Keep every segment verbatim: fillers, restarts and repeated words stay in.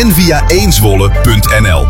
en via eenzwolle punt n l.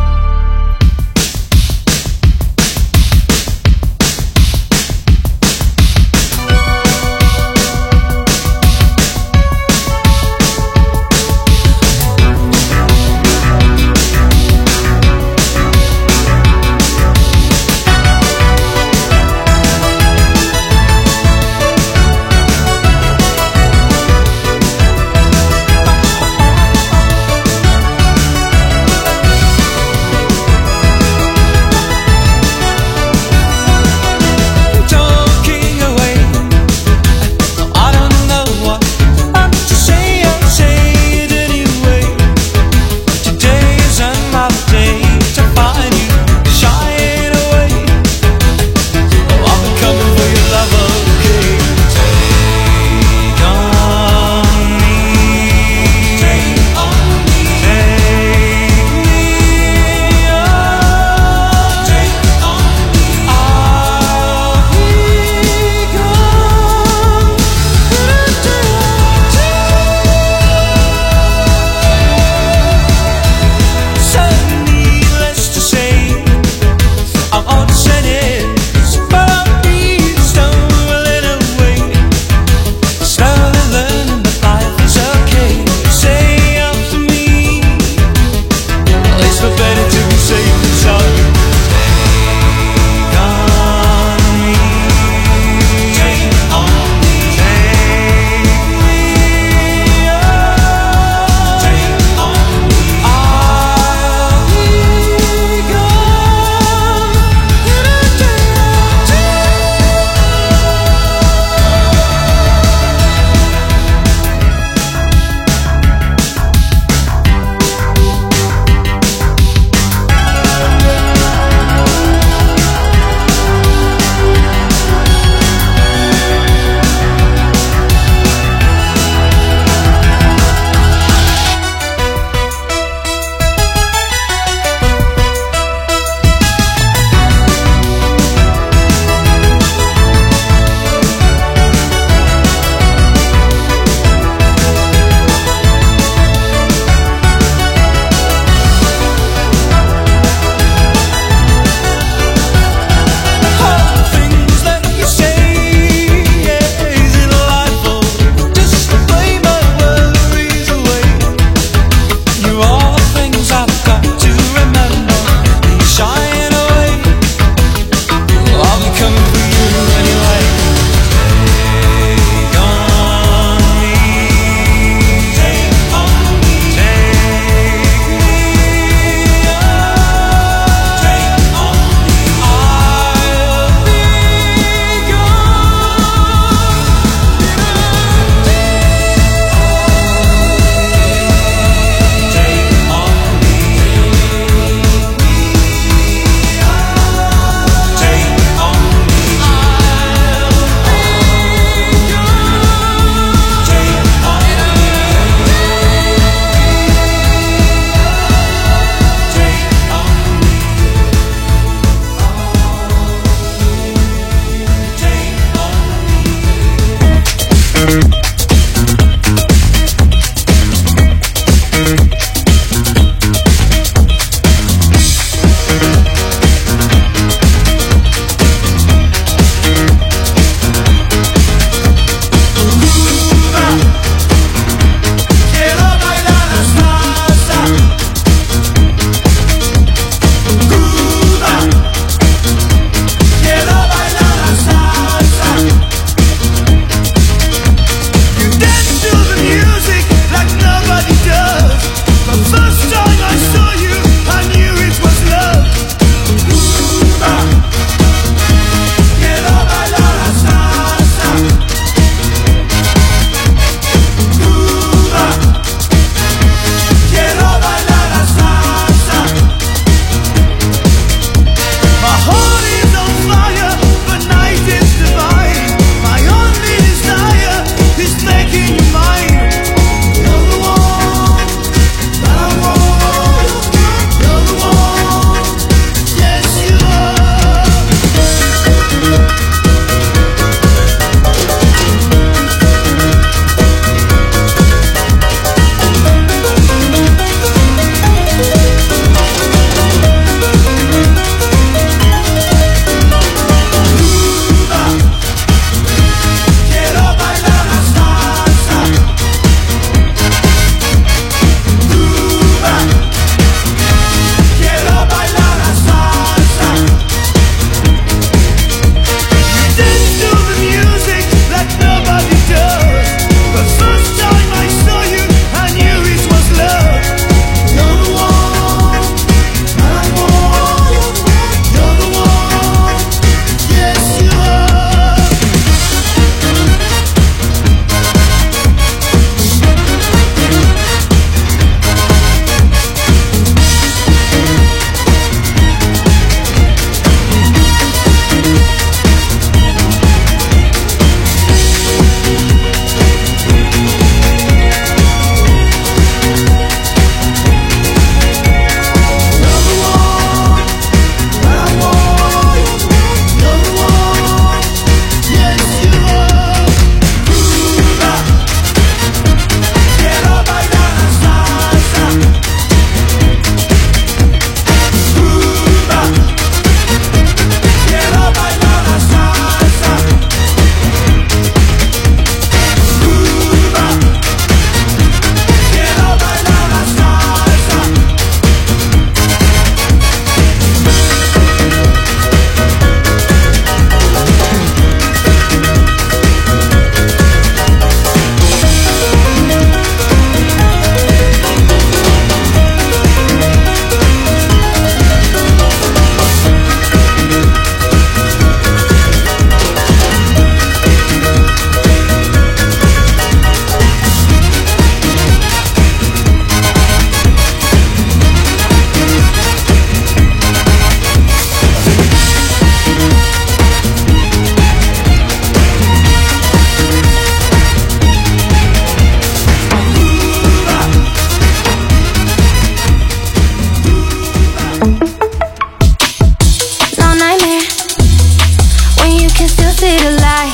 No nightmare when you can still see the light.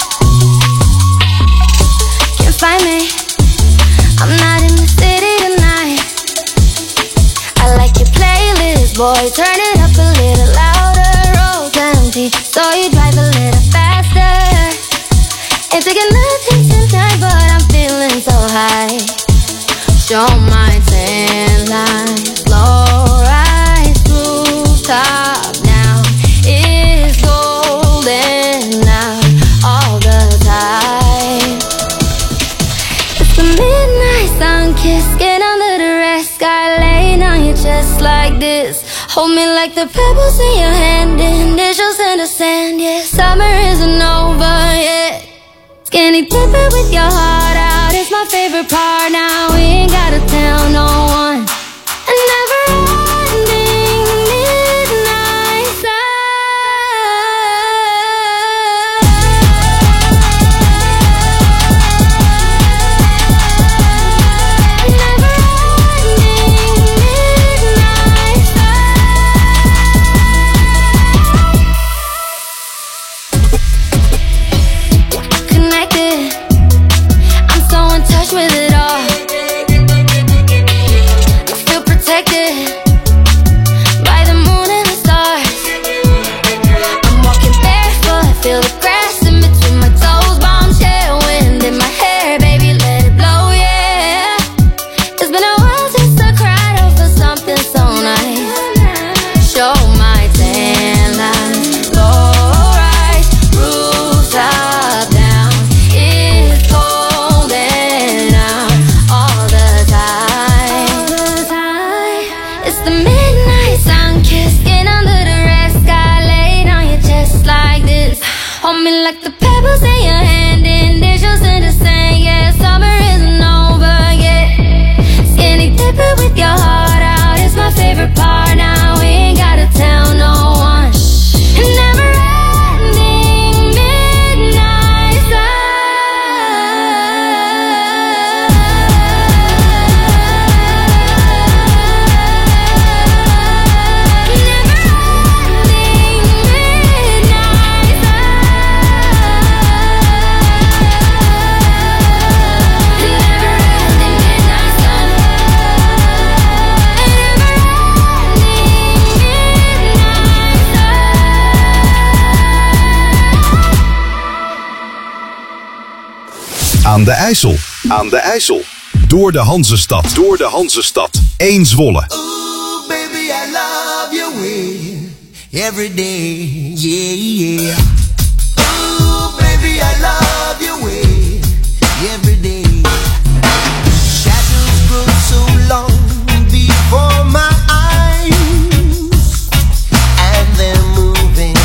Can't find me, I'm not in the city tonight. I like your playlist, boy, turn it up a little louder. Road's empty, so you drive a little faster. Ain't taking nothing tonight, but I'm feeling so high. Show my tan lines, low rise, rooftop now. It's golden out all the time. It's the midnight sun kiss, skin under the red sky, laying on your chest like this. Hold me like the pebbles in your hand, initials in the sand. Yeah, summer isn't over yet. Skinny dipping with your heart out, it's my favorite part now. We ain't gotta tell no one. A never-ending midnight A never-ending midnight Connected, I'm so in touch with it all. I feel protected by the moon and the stars. I'm walking barefoot, feel the grass in between my toes. Bombshell wind in my hair, baby, let it blow, yeah. It's been a while since I cried over something so nice. Show my tan line, low rise, rooftop down. It's golden out all the time. It's the midnight sun kiss, skin under the red sky, laid on your chest like this. Hold me like the pebbles in your hand, initials in the sand. Yeah, summer isn't over yet. Skinny dipping with your heart out, it's my favorite part now. We ain't gotta tell no one. Never-ending midnight Aan de IJssel. Aan de IJssel. Door de Hanzestad. Door de Hanzestad. Eén Zwolle. Ooh, baby, I love your way every day, yeah, yeah. Ooh, baby, I love your way every day. Shadows grow so long before my eyes, and they're moving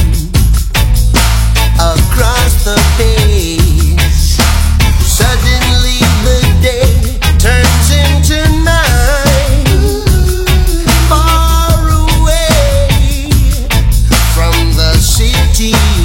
across the page. Suddenly the day turns into night, far away from the city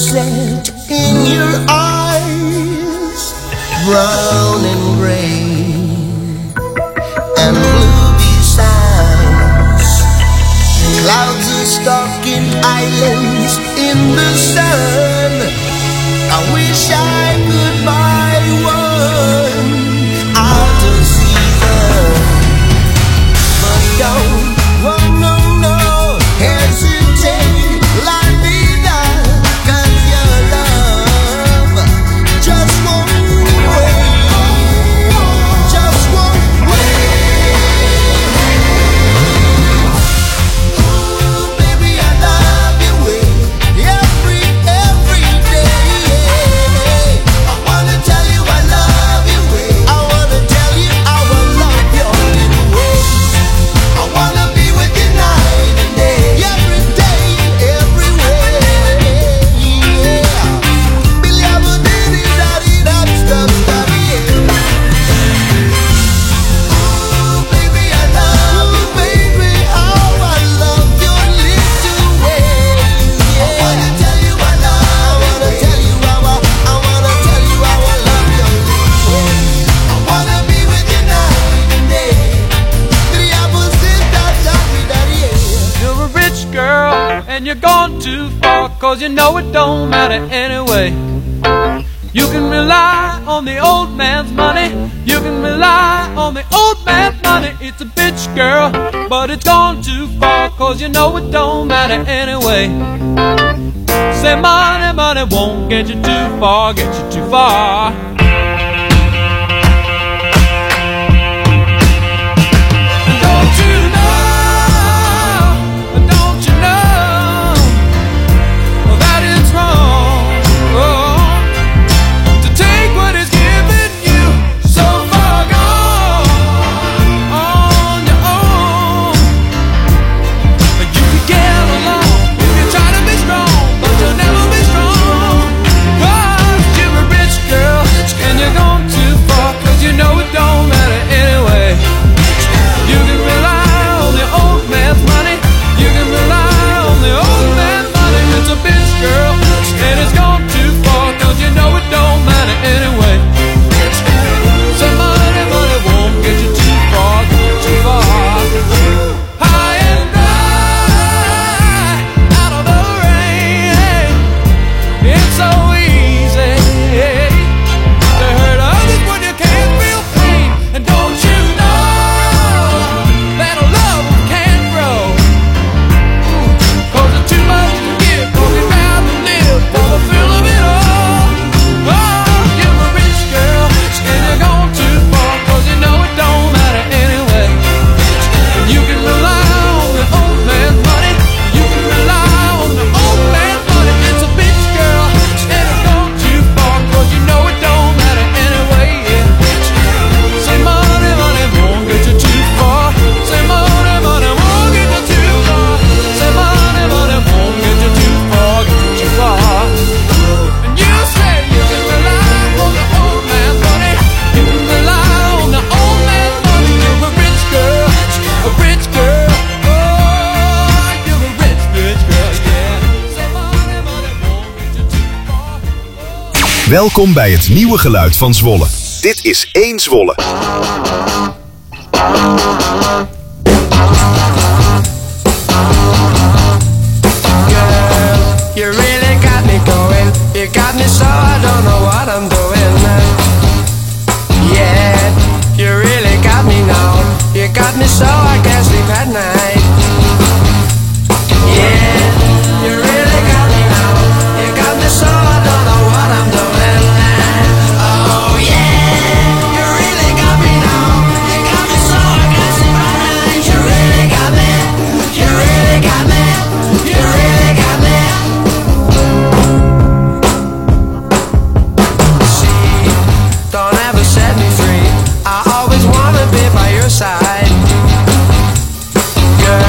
sunset in your eyes, brown and gray and blue besides. Clouds are stalking islands in the sun. I wish I could buy one out of season, but don't, oh no, no, hesitate, la vida, 'cause your love just won't wait, just won't wait. Ooh, baby, I love you way every, every day. I wanna tell you I love you way. I wanna tell you how I love your little ways. I wanna be with you night and day, every day, everywhere. Yeah. Billy, I'm a diddy, daddy, that's the stuff, yeah. Ooh, baby, I love you, baby, how I love your little ways. Yeah. I wanna tell you I love, I wanna tell you how I, I wanna tell you how I love your little ways. I wanna be with you night and day. Billy, I'm a diddy, daddy, daddy, yeah. You're a rich girl and you're gone too far, 'cause you know it don't matter anyway. You can rely on the old man's money, you can rely on the old man's money. It's a bitch girl, but it's gone too far, 'cause you know it don't matter anyway. Say money, money won't get you too far, get you too far. Don't you know, don't you know that it's wrong, oh, to take what is given you so far gone on your own. But you can get along if you try to be strong, but you'll never be strong, 'cause you're a rich girl and you're gone too far, 'cause you know it don't matter anyway. You can rely on the old man's money, you can rely on the old man's money. It's a bitch girl and it's gone too far, 'cause you know it don't matter anyway. So money, money won't get you too far, get you too far. High and dry, out of the rain, it's so easy to hurt others when you can't feel pain. And don't you know that a love can't grow? 'Cause it's too much to give, 'cause you'd rather live for the thrill of it all. Oh, you're a rich girl and you're gone too far, 'cause you know it don't matter anyway. And you can rely on the old man's money, you can rely on the old man's money. It's a bitch girl and it's gone too far, 'cause you know it don't matter anyway. Yeah. Say money, money won't get you too far. Say money, money won't get you too far. Say money, money won't get you too far, get you too far. And you say you can rely on the old man's money, you can rely on the old man's money. You're a rich girl, a rich girl. Oh, you're a rich, rich girl, yeah. Say money, money won't get you too far. Welkom bij het nieuwe geluid van Zwolle. Dit is één Zwolle. You really got me going. You got me so I don't know what I'm doing. Yeah, you really got me now. You got me so I can't sleep at night. Yeah, you really got me now. You got me so I don't know what I'm doing. Oh yeah, you really got me now. You got me so I can't sleep at night. You really got me. You really got me. You really got me. Don't ever set me free. I always wanna be by your side. Girl,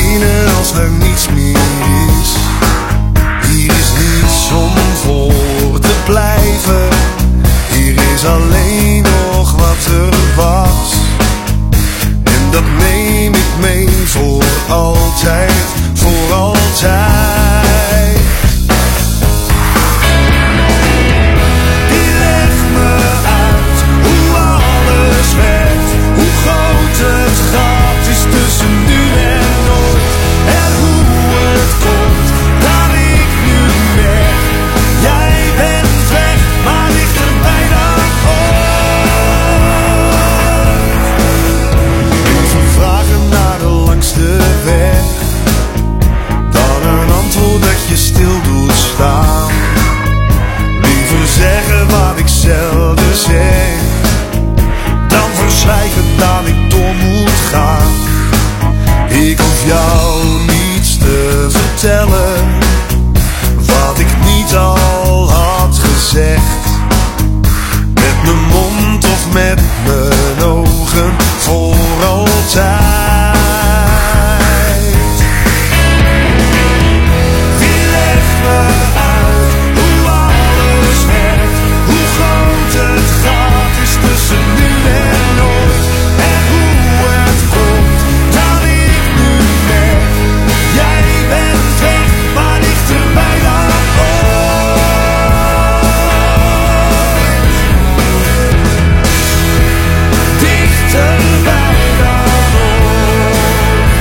verdwenen als er niets meer is. Hier is niets om voor te blijven. Hier is alleen nog wat er was. En dat neem ik mee voor altijd, voor altijd. Die legt me uit hoe alles werkt, hoe groot het gat is tussen nu en nooit. En hoe het komt dat ik nu merk, jij bent weg, maar dichterbij dan ooit. Liever vragen naar de langste weg dan een antwoord dat je stil doet staan. Liever zeggen wat ik zelden zeg dan verzwijgen dat ik door moet gaan. Ik hoef jou niets te vertellen wat ik niet al had gezegd. Met mijn mond of met mijn ogen, voor altijd. Die legt me uit hoe alles werkt, hoe groot het gat is tussen nu en nooit. En hoe het komt dat ik nu merk, jij bent weg, maar dichterbij dan ooit. Dichterbij dan ooit.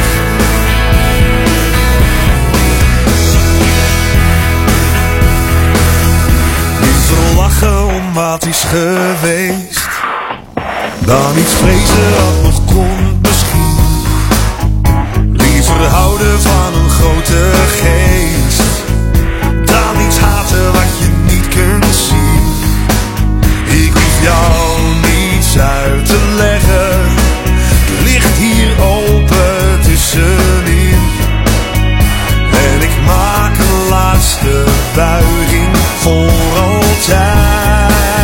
Liever lachen om wat is geweest dan iets vrezen wat nog komt misschien. Liever houden van een grote geest dan iets haten wat je niet kunt zien. Ik hoef jou niets uit te leggen, het ligt hier open tussenin. En ik maak een laatste buiging voor altijd.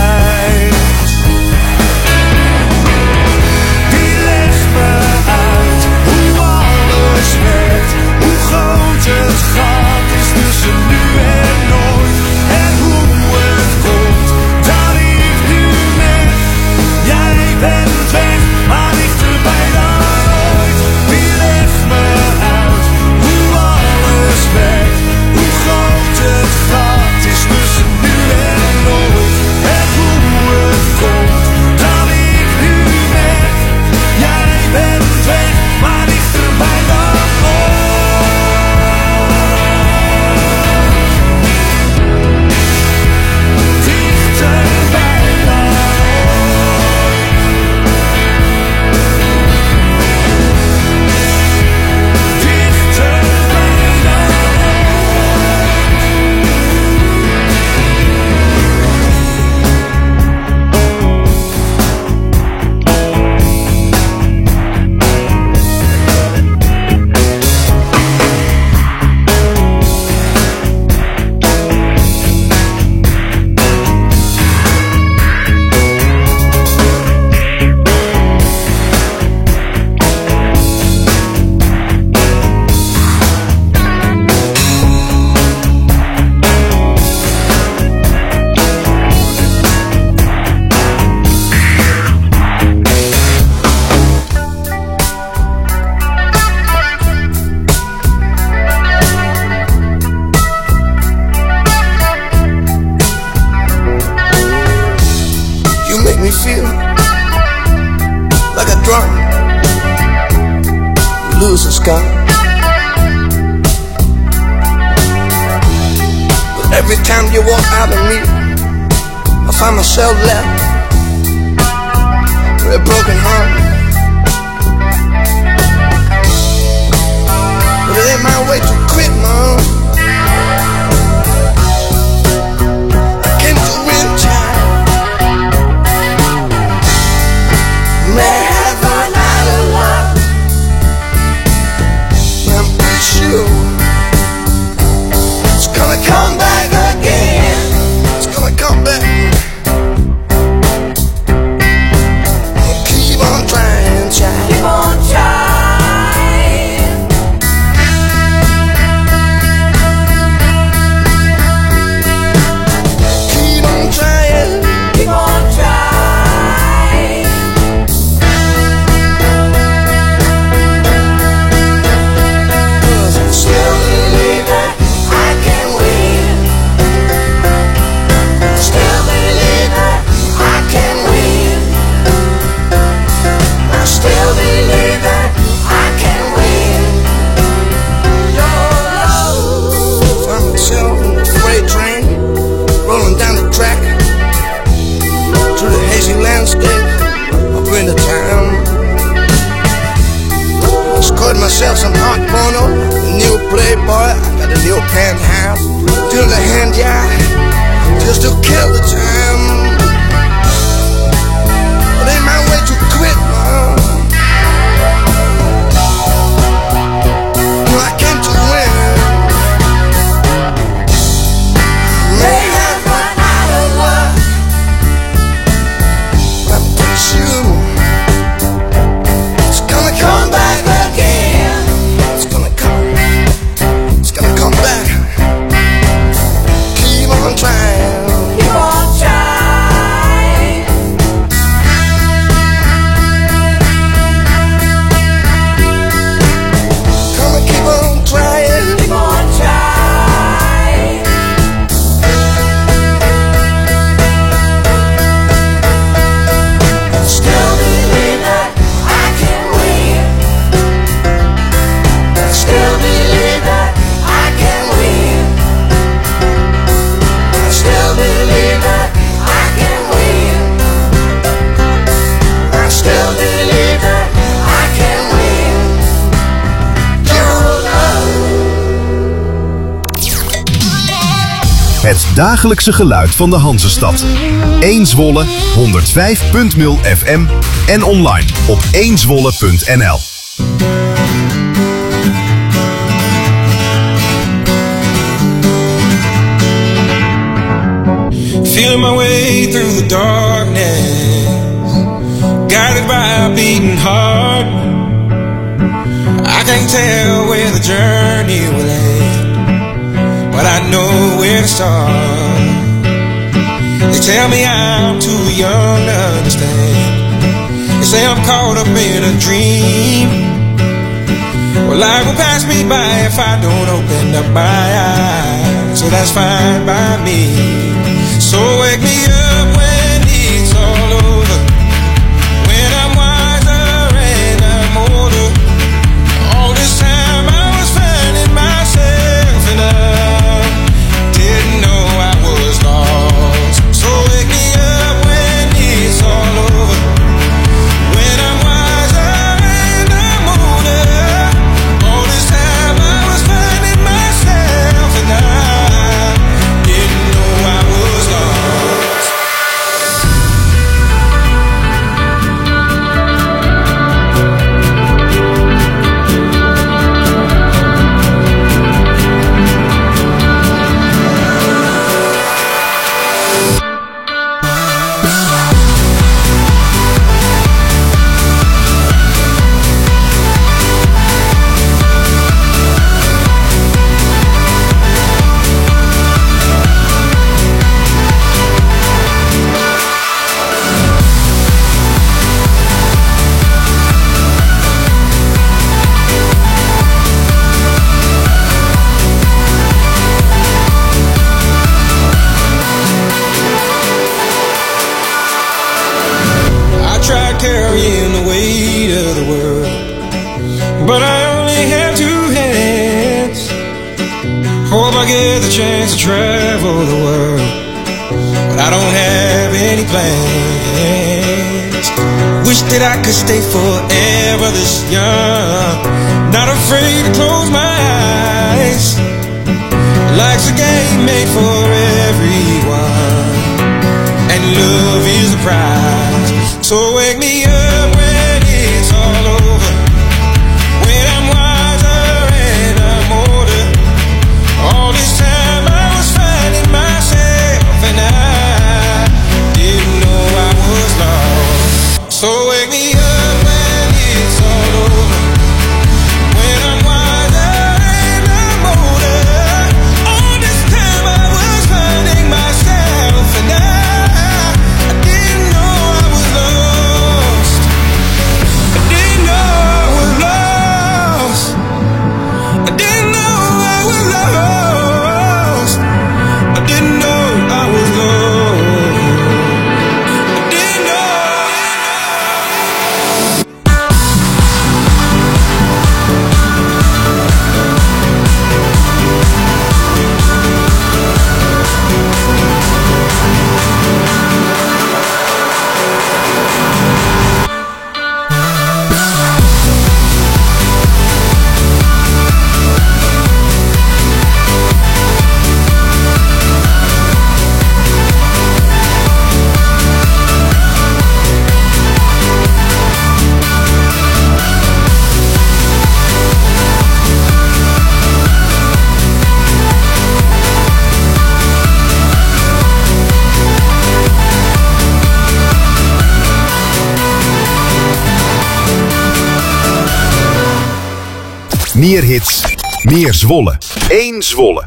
Die legt me uit hoe alles werkt, hoe groot het gat is tussen nu en nooit. En hoe het komt dat ik nu merk, jij bent weg, maar dichterbij dan ooit. Die legt me uit hoe alles werkt, hoe groot het gat is tussen nu en nooit. En hoe het komt dat ik nu merk, jij bent weg, maar dichterbij dan ooit. Dichterbij dan ooit. Dichterbij dan you make me feel like a drunk loser sky. But every time you walk out of me, I find myself left with a broken heart. But it ain't my way to quit, man. I can't do it, child. Never out of love. I'm pretty sure it's gonna come back again. It's gonna come back. Keep on trying, child. Keep on trying. playboy, I got a little penthouse, till the hand job, just to kill the time. But ain't my way to quit, man. No, I came to win. May have run out of luck, but I'm pretty sure it's gonna come back again. It's gonna come, it's gonna come back. Keep on trying, keep on trying. Come and keep on trying, keep on trying. Still believe that I can win. Still believe that I can win. I still believe that I can win. I still believe that I can win. Your love. Het dagelijkse geluid van de Hanzestad. één Zwolle, honderdvijf punt nul F M en online op één zwolle punt n l. Feeling my way through the darkness, guided by a beating heart. I can't tell where the journey will end, but I know where to start. They tell me I'm too young to understand. They say I'm caught up in a dream. Well, life will pass me by if I don't open up my eyes, so that's fine by me. So wake me up when it's all over, when I'm wiser and I'm older. All this time I was finding myself and I didn't know I was lost. So wake me up when it's all over, when I'm wiser and I'm older. All this time I was finding myself and I didn't know I was lost. I tried carrying the weight of the world, but I only have two hands. Hope I get the chance to travel the world, but I don't have any plans. Wish that I could stay forever this young, not afraid to close my eyes. Life's a game made for everyone, and love is the prize. So wake me up when it's all over, when I'm wiser and I'm older. All this time I was finding myself and I didn't know I was lost. So wake me up when it's all over, when I'm wiser and I'm older. All this time I was finding myself and I, I didn't know I was lost. Meer hits, meer Zwolle. Eén Zwolle.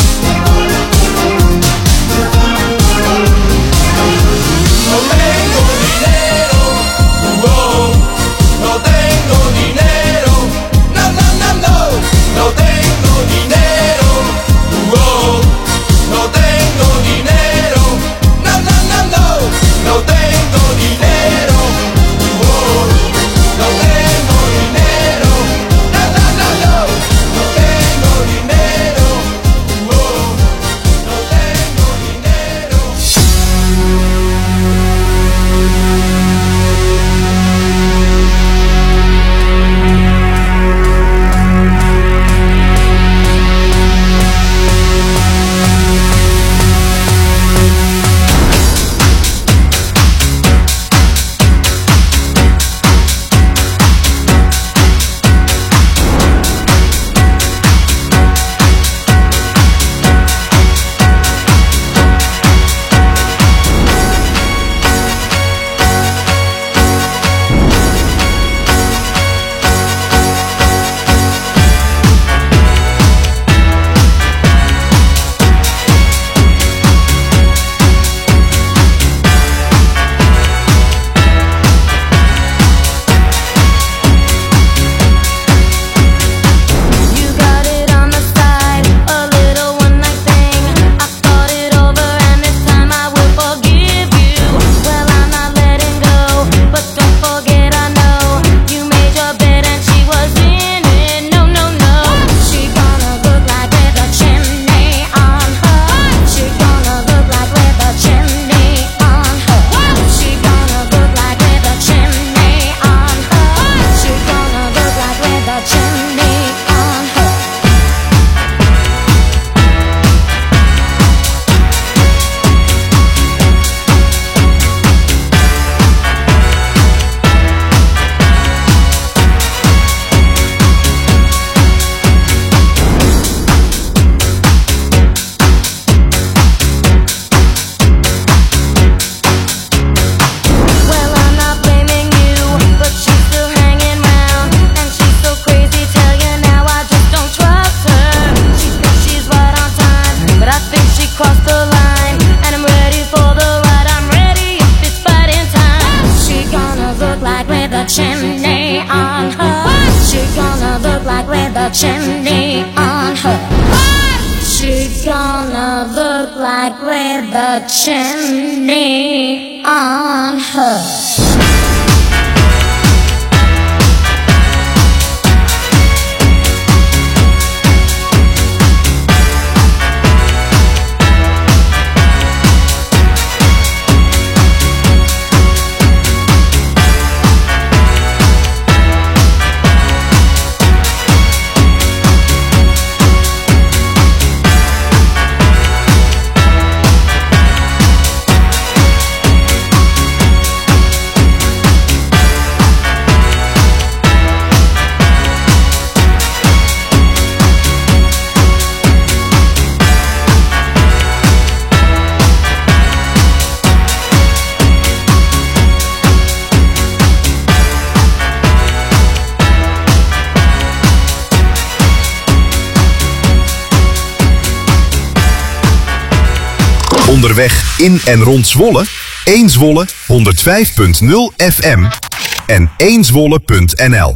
No tengo the chimney on her. She's gonna look like with the chimney on her. Onderweg in en rond Zwolle, één Zwolle honderdvijf punt nul F M en één zwolle punt n l.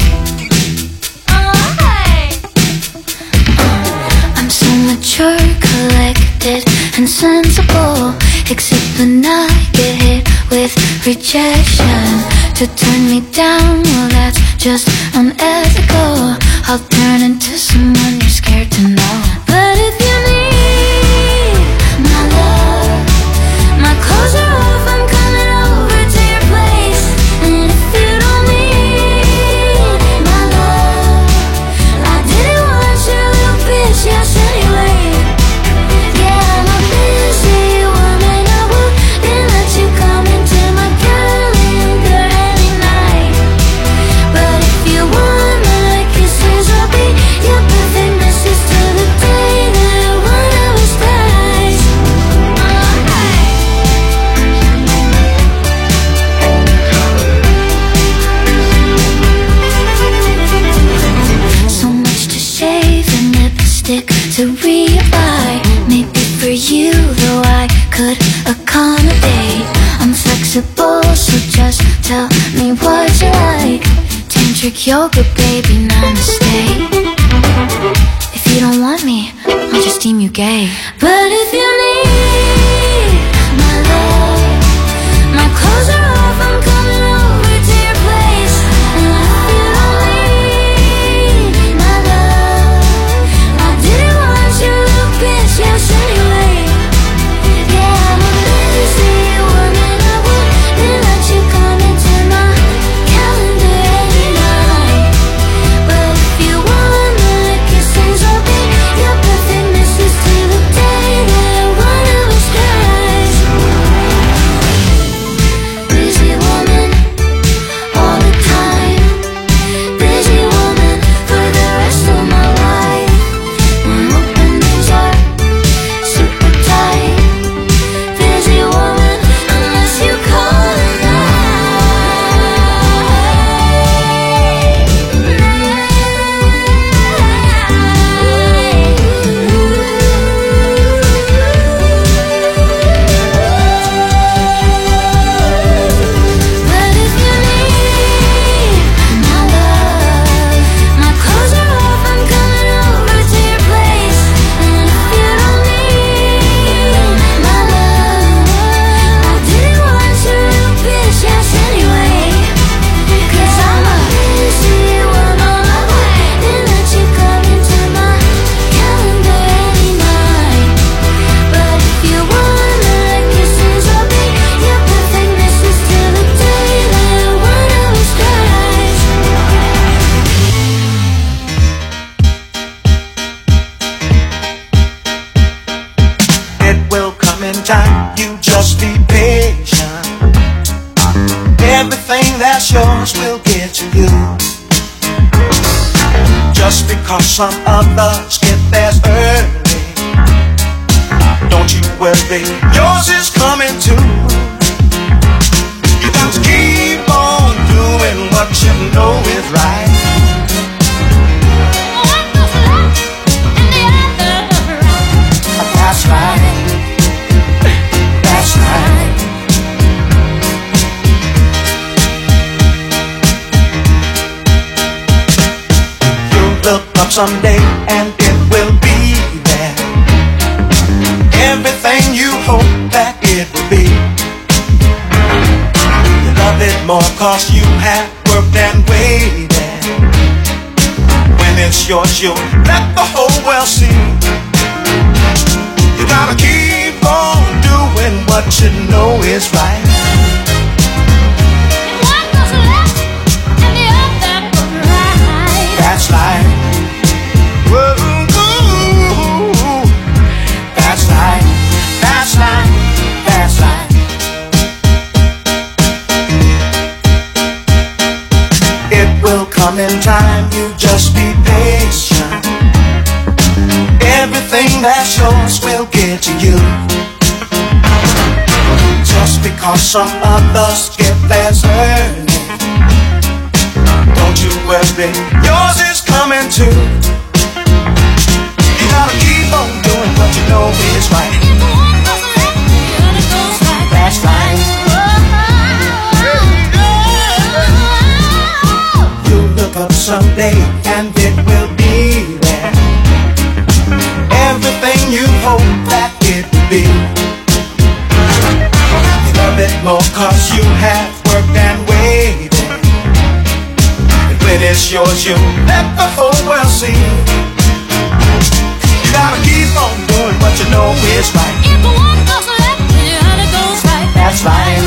I'm so mature, collected and sensible, except when I get hit with rejection. To turn me down, well that's just unethical. I'll turn into someone you're scared to know. But if you need my love, my clothes are off, I'm coming over to your place. And if you don't need my love, I didn't want your little bitch, yes anyway. Yeah, I'm a busy woman, I wouldn't let you come into my calendar any night. But if you want my kisses, I'll be your perfect missus till the day that one of us dies. So much to shave and lipstick to reapply. Maybe for you, though I could accommodate. I'm flexible, so just tell me what you like. Tantric yoga, baby, namaste. If you don't want me, I'll just deem you gay. But if you need my love, my clothes are off, I'm coming over to your place. And if you don't need my love, I didn't want your little bitch, yes anyway. Yeah, I'm a busy woman, I wouldn't let you come into my calendar any night. But if you want my kisses, I'll be your perfect missus till the day that one of us dies. Busy woman, all the time. Busy woman for the rest of my life. My openings are super tight. Busy woman, unless you call it But if you need my love, my clothes are off, I'm coming over to your place. And if you don't need my love, I didn't want your little bitch, yes anyway. Cause I'm a busy woman, I wouldn't let you come into my calendar any night. But if you want my kisses, I'll be your perfect missus till the day that one of us dies. It will come in time, you just be patient. Everything that's yours will get to you. Just because some others get theirs early, don't you worry, yours is coming too. You got to keep on doing what you know is right. That's right. That's right. You look up someday and it will be there. Everything you hope that it will be. You love it more cause you have worked and waited. When it's yours you'll let the whole world see. You gotta keep on doing what you know is right. One goes left and the other goes right. That's life. Whoa, ooh, that's life. That's life. That's life. It will come in time. You just be patient. Everything that's yours will get to you. Just because some others get theirs early, don't you worry, yours is coming too. You gotta keep on doing what you know is right. If one goes left and the other goes right. That's right. You'll look up someday and it will be there. Everything you hope that it will be. You love it more cause you have worked and waited. And when it's yours you let the whole world see. You gotta keep on doing what you know is right. If one goes left and the other goes right. That's right.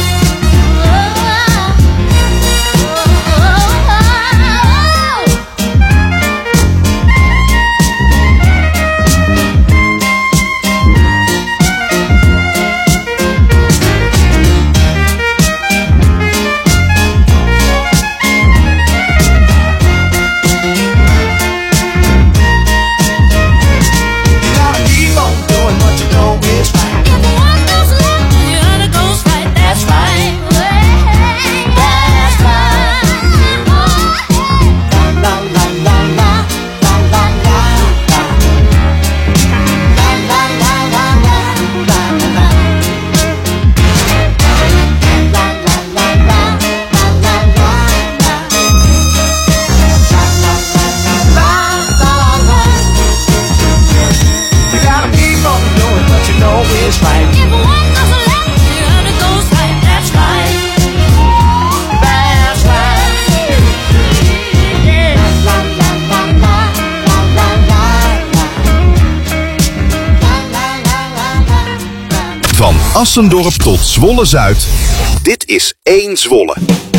Van Assendorp tot Zwolle-Zuid. Dit is één Zwolle.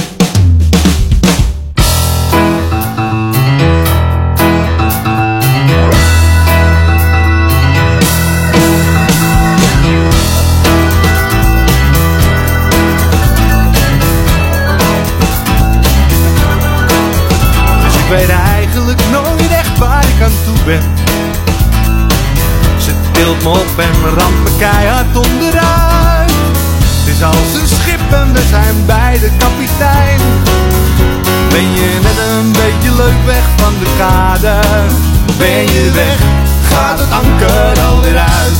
Dus ik weet eigenlijk nooit echt waar ik aan toe ben. Ze tilt me op en ramt me keihard onderuit. Het is als een schip en we zijn beide kapitein. Ben je net een beetje leuk weg van de kade? Ben je weg, gaat het anker alweer uit.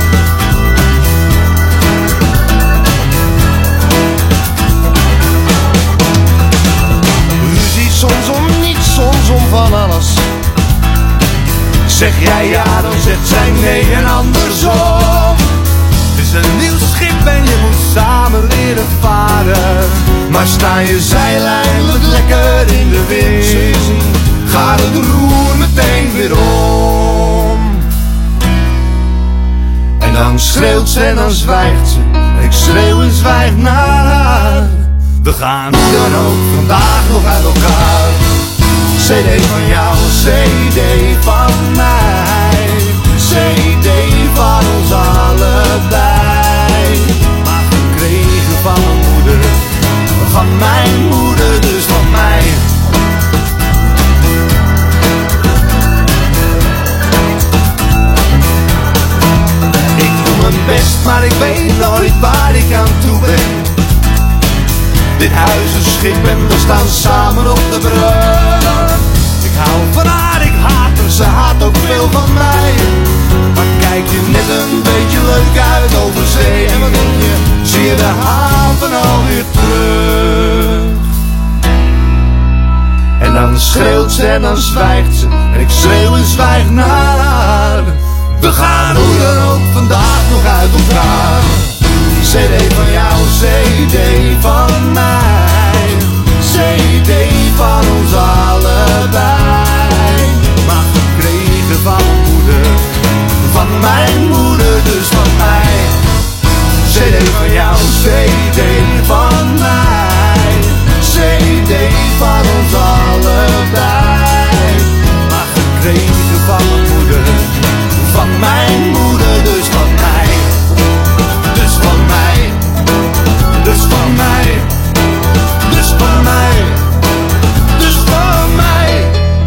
Ruzie soms om niets, soms om van alles. Zeg jij ja, dan zegt zij nee en andersom. Het is een nieuw schip en je moet samen leren varen. Maar sta je zeil eindelijk lekker in de wind, gaat het roer meteen weer om. En dan schreeuwt ze en dan zwijgt ze. Ik schreeuw en zwijg naar haar. We gaan hoe dan ook vandaag nog uit elkaar. C D van jou, C D van mij. C D van ons allebei. Maar gekregen van mijn moeder, van mijn moeder, dus van mij. Ik doe mijn best, maar ik weet nooit waar ik aan toe ben. Dit huis is schip en we staan samen op de brug. Ik hou van haar, ik haat haar, ze haat ook veel van mij. Maar kijk je net een beetje leuk uit over zee. En wat denk je, zie je de haven alweer terug. En dan schreeuwt ze en dan zwijgt ze. En ik schreeuw en zwijg naar haar. We gaan hoe dan ook vandaag nog uit elkaar. C D van jou, C D van mij. C D van ons allebei. Maar gekregen van mijn moeder. Van mijn moeder, dus van mij. C D van jou, C D van mij. C D van ons allebei. Maar gekregen van mijn moeder. Van mijn moeder, dus van mij. Dus van mij. Dus van mij. Dus van mij. Dus van mij.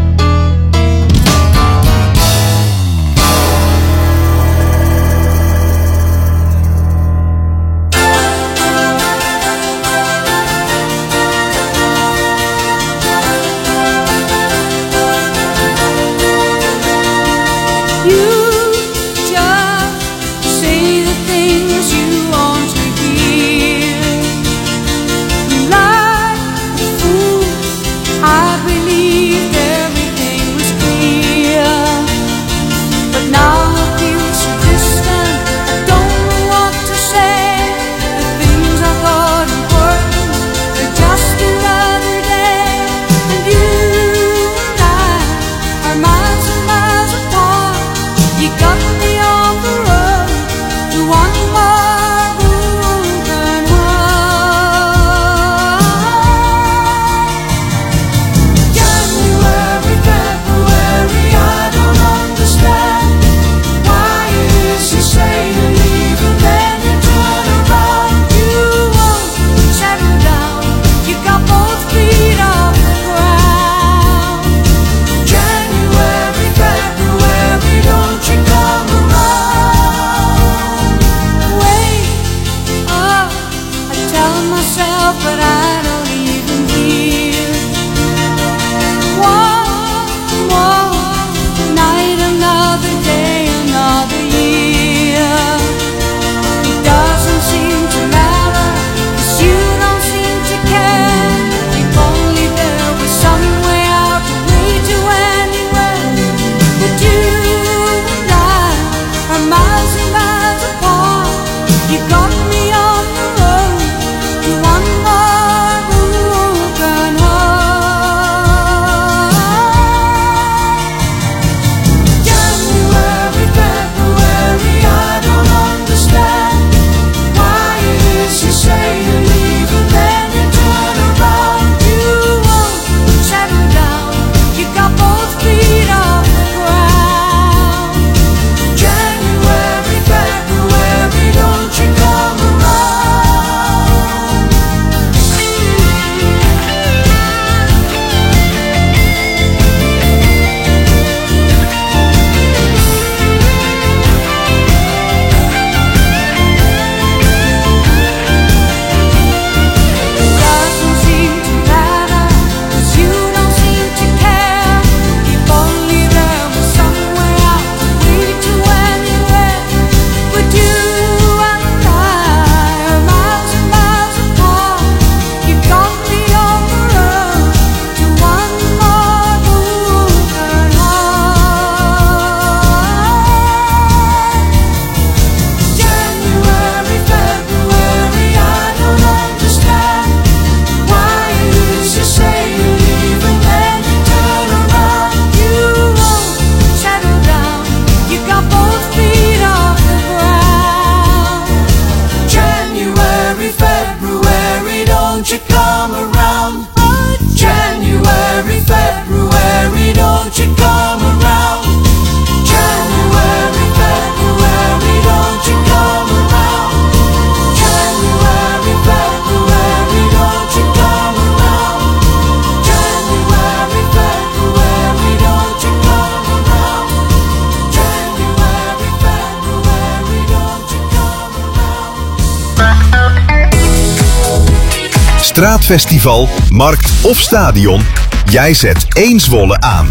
Straatfestival, markt of stadion, jij zet één Zwolle aan.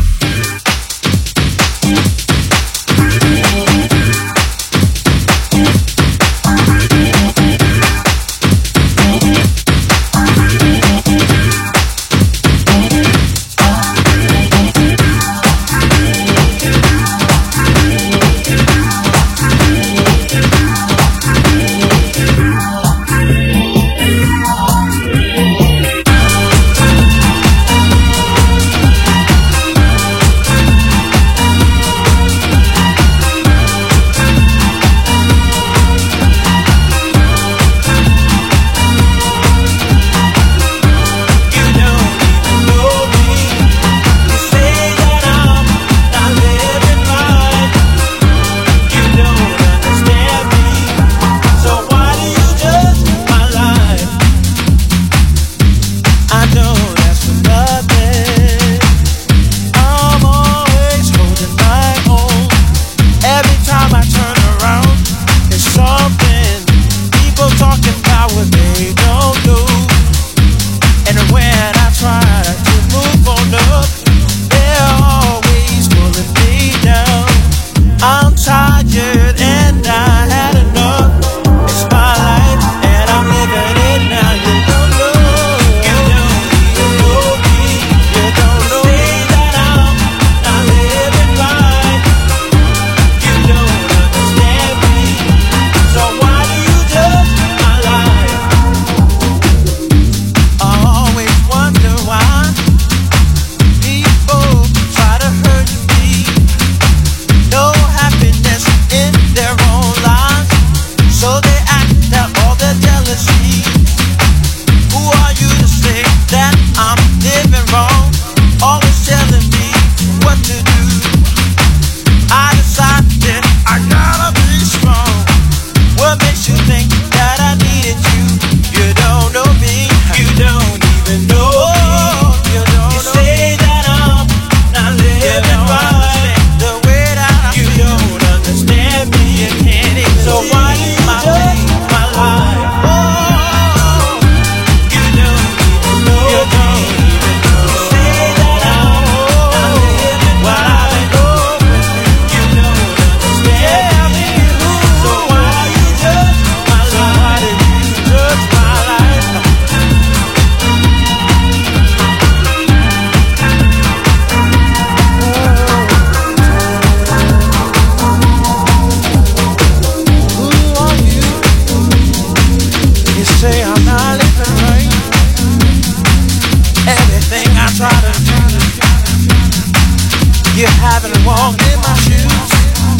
haven't walked in my shoes.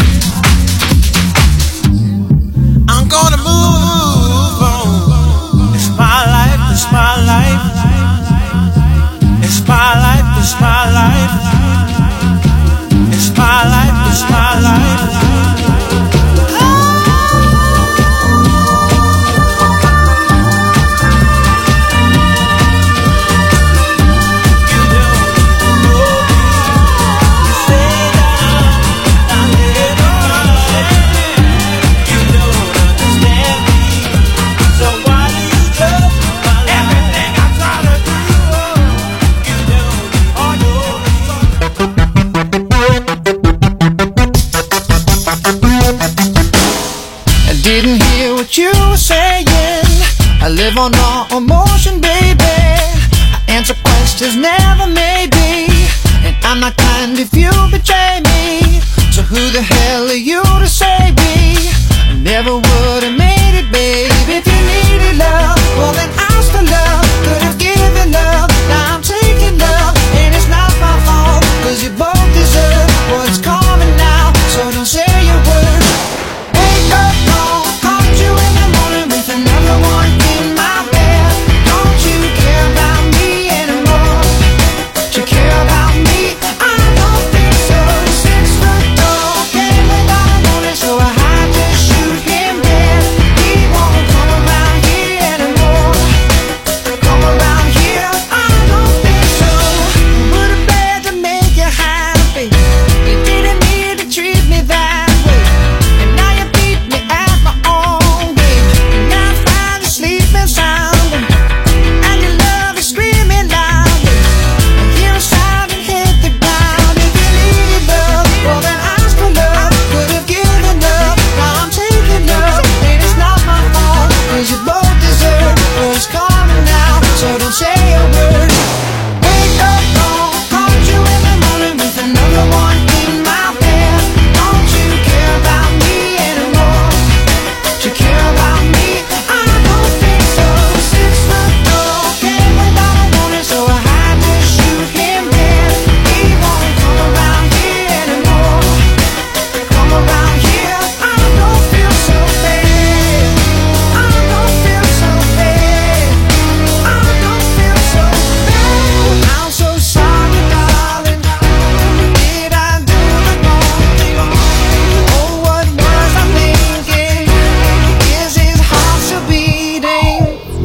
I'm gonna move on. It's my life, it's my life. It's my life, it's my life. It's my life, it's my life. You were saying I live on all emotion, baby. I answer questions, never maybe. And I'm not kind if you betray me. So who the hell are you to save me? I never would have made it, babe. If you needed love, well then I still love. Could have given love, now I'm taking love. And it's not my fault, cause you both deserve what's coming now. So don't say a word. Wake up, no. You in the morning with another one in my bed. Don't you care about me anymore? Do you care about me? I don't think so. Six foot tall, came without a warning, so I had to shoot him dead. He won't come around here anymore. Come around here, I don't think so. Would have begged to make you happy. You didn't need to treat me that way. And now you beat me at my own. And your love is screaming loudly. I hear a sound and hit the ground. If you needed love, well then ask for love. Could have given love, now I'm taking love. And it's not my fault, cause you both deserve what's coming now. So don't say a word. Wake up, oh, called you in the morning with another one in my bed. Don't you care about me anymore? Do you care about me? I don't think so. Six foot tall, came without a warning, so I had to shoot him dead. He won't come around here anymore. Come around here, I don't feel so bad. I don't feel so bad. I don't feel so bad. I'm so sorry, darling. Did I do the wrong thing? Oh, what was I thinking? Is his heart still beating?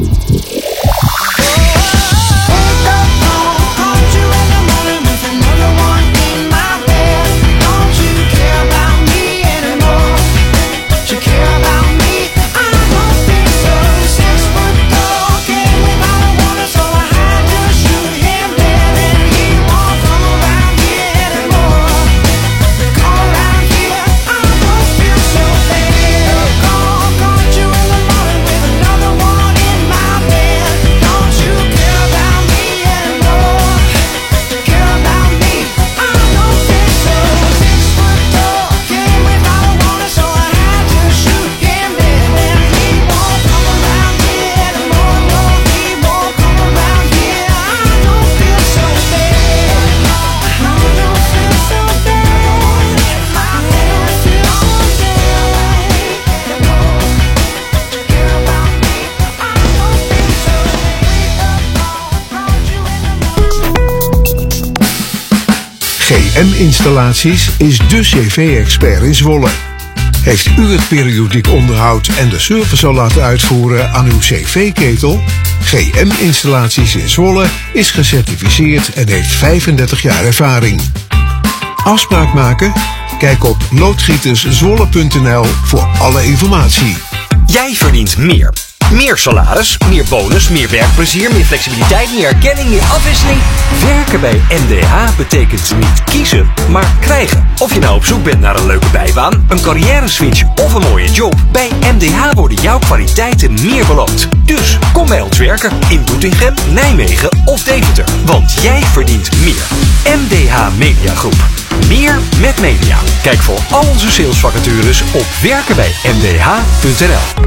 Wake up, oh, called you in the morning with another one in my bed. Don't you care about me anymore? Do you care about me? I don't think so. Six foot tall, came without a warning, so I had to shoot him dead. And he won't come around here anymore. Come around here, I don't feel so bad. Call, called you in the morning with another one in my bed. Don't you care about me anymore? Care about me? I don't think so. Six foot tall, came without a warning, so I had to shoot him dead. And he won't come around here anymore. No, he won't come around here. I don't feel so bad. I don't feel so bad. I don't feel so bad. No, care about me? I don't think so. Wake up, oh, called you in the morning. G M Installaties is de cv-expert in Zwolle. Heeft u het periodiek onderhoud en de service al laten uitvoeren aan uw cv-ketel? G M Installaties in Zwolle is gecertificeerd en heeft vijfendertig jaar ervaring. Afspraak maken? Kijk op loodgieterszwolle punt n l voor alle informatie. Jij verdient meer. Meer salaris, meer bonus, meer werkplezier, meer flexibiliteit, meer erkenning, meer afwisseling. Werken bij M D H betekent niet kiezen, maar krijgen. Of je nou op zoek bent naar een leuke bijbaan, een carrière-switch of een mooie job. Bij M D H worden jouw kwaliteiten meer beloond. Dus kom bij ons werken in Doetinchem, Nijmegen of Deventer. Want jij verdient meer. M D H Media Groep. Meer met media. Kijk voor al onze salesvacatures op werken bij m d h punt n l.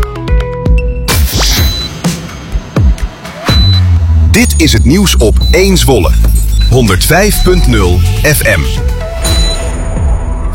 Dit is het nieuws op één Zwolle. honderdvijf punt nul F M.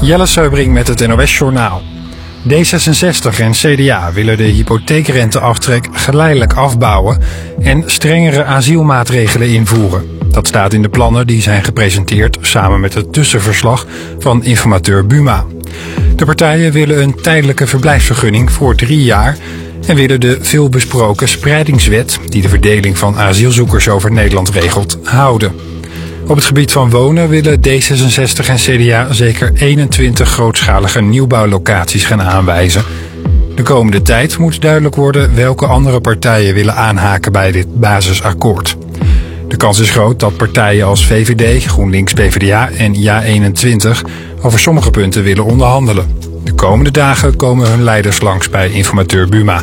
Jelle Seubring met het N O S-journaal. D zesenzestig en C D A willen de hypotheekrenteaftrek geleidelijk afbouwen en strengere asielmaatregelen invoeren. Dat staat in de plannen die zijn gepresenteerd samen met het tussenverslag van informateur Buma. De partijen willen een tijdelijke verblijfsvergunning voor drie jaar en willen de veelbesproken spreidingswet, die de verdeling van asielzoekers over Nederland regelt, houden. Op het gebied van wonen willen D zesenzestig en C D A zeker eenentwintig grootschalige nieuwbouwlocaties gaan aanwijzen. De komende tijd moet duidelijk worden welke andere partijen willen aanhaken bij dit basisakkoord. De kans is groot dat partijen als V V D, GroenLinks, PvdA en Ja eenentwintig over sommige punten willen onderhandelen. De komende dagen komen hun leiders langs bij informateur Buma.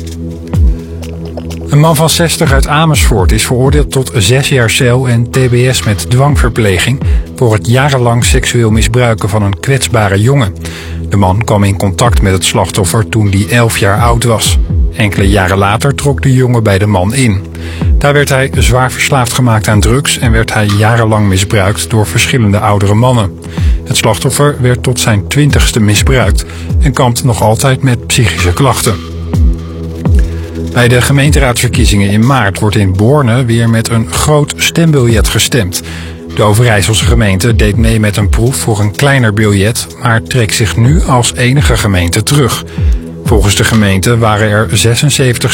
Een man van zestig uit Amersfoort is veroordeeld tot zes jaar cel en T B S met dwangverpleging voor het jarenlang seksueel misbruiken van een kwetsbare jongen. De man kwam in contact met het slachtoffer toen die elf jaar oud was. Enkele jaren later trok de jongen bij de man in. Daar werd hij zwaar verslaafd gemaakt aan drugs en werd hij jarenlang misbruikt door verschillende oudere mannen. Het slachtoffer werd tot zijn twintigste misbruikt en kampt nog altijd met psychische klachten. Bij de gemeenteraadsverkiezingen in maart wordt in Borne weer met een groot stembiljet gestemd. De Overijsselse gemeente deed mee met een proef voor een kleiner biljet, maar trekt zich nu als enige gemeente terug. Volgens de gemeente waren er zesenzeventig